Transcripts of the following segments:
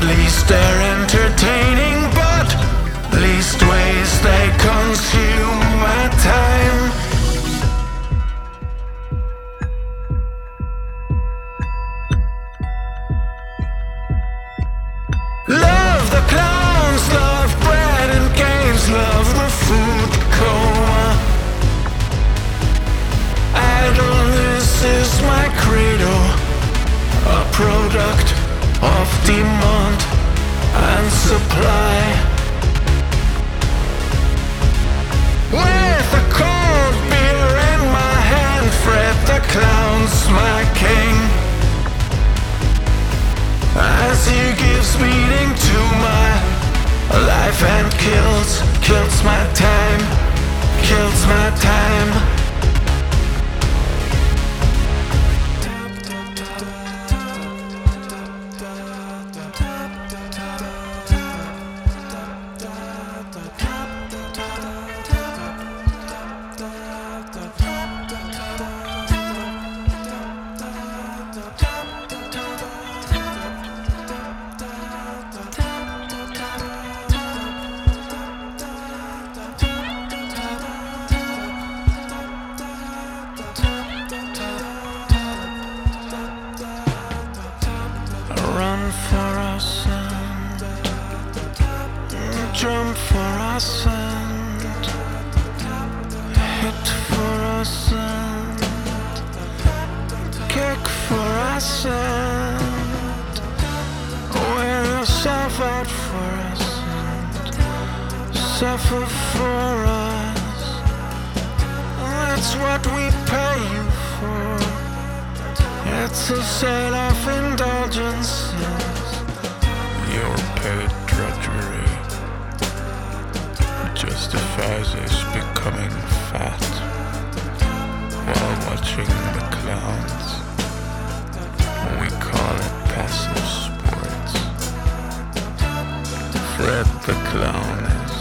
least they're entertaining, but least ways they consume my time. Love the clowns, love bread and games, love the food coma. Idleness is my credo, a product of demand and supply. With a cold beer in my hand, Fred the clown's my king, as he gives meaning to my life and kills my time, kills my time. Run for ascent, jump for ascent, hit for ascent, kick for ascent, wear yourself out for ascent, suffer for us, that's what we pay you for. It's a sale of indulgences. Your paid drudgery justifies us becoming fat while watching the clowns. We call it passive sports. Fred the clown is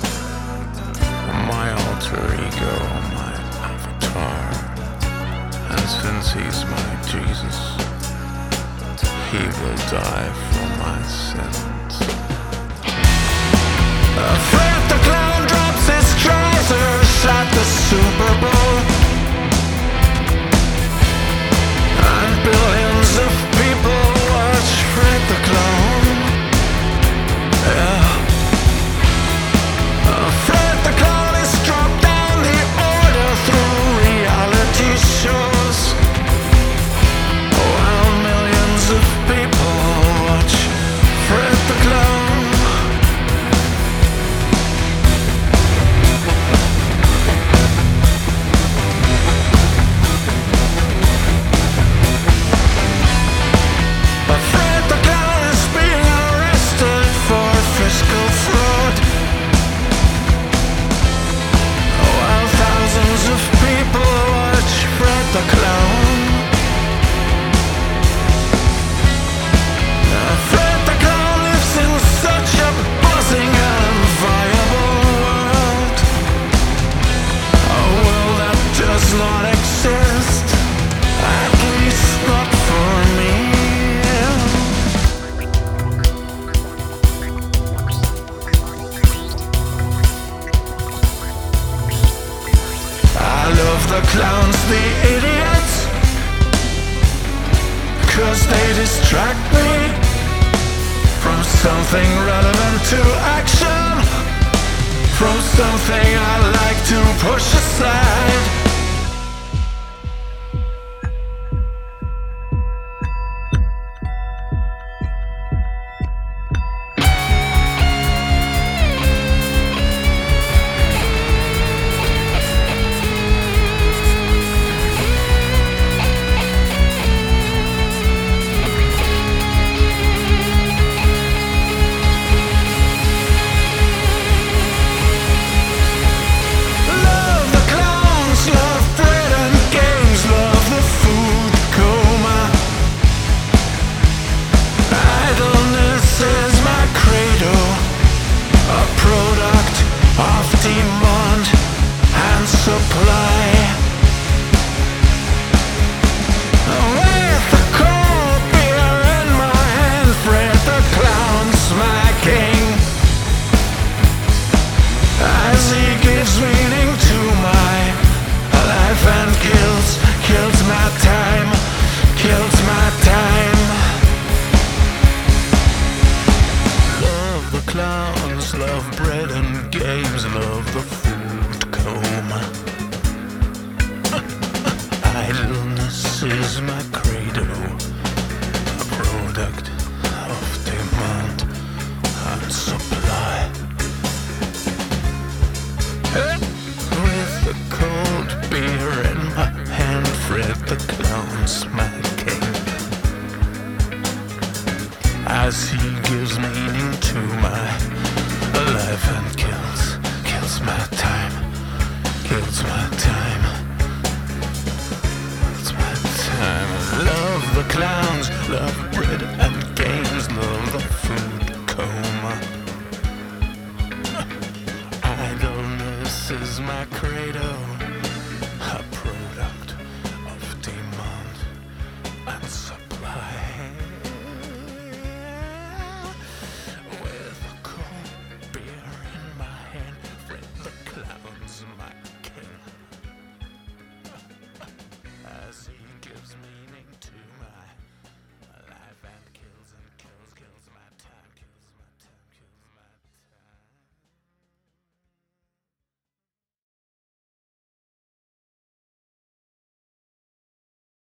my alter ego, my avatar. And since he's my Jesus, he will die for my sins. Fred the clown drops his trousers at the Super Bowl, and billions of people watch Fred the clown. Yeah. Fred the clown is dropped down the order through reality shows, while millions of people watch Fred the clown. Fred the clown is being arrested for fiscal fraud, while thousands of people watch Fred the clown. Fred the clown lives in such a buzzing and viable world, a world that does not exist, at least not for me. I love the clowns, the idiots, 'cause they distract me from something relevant to action, from something I like to push aside. Love the clowns, as he gives meaning to my life and kills my time, kills my time, kills my time. Love the clowns, love bread and games, love the food coma. Idleness is my credo, a product of demand and supply.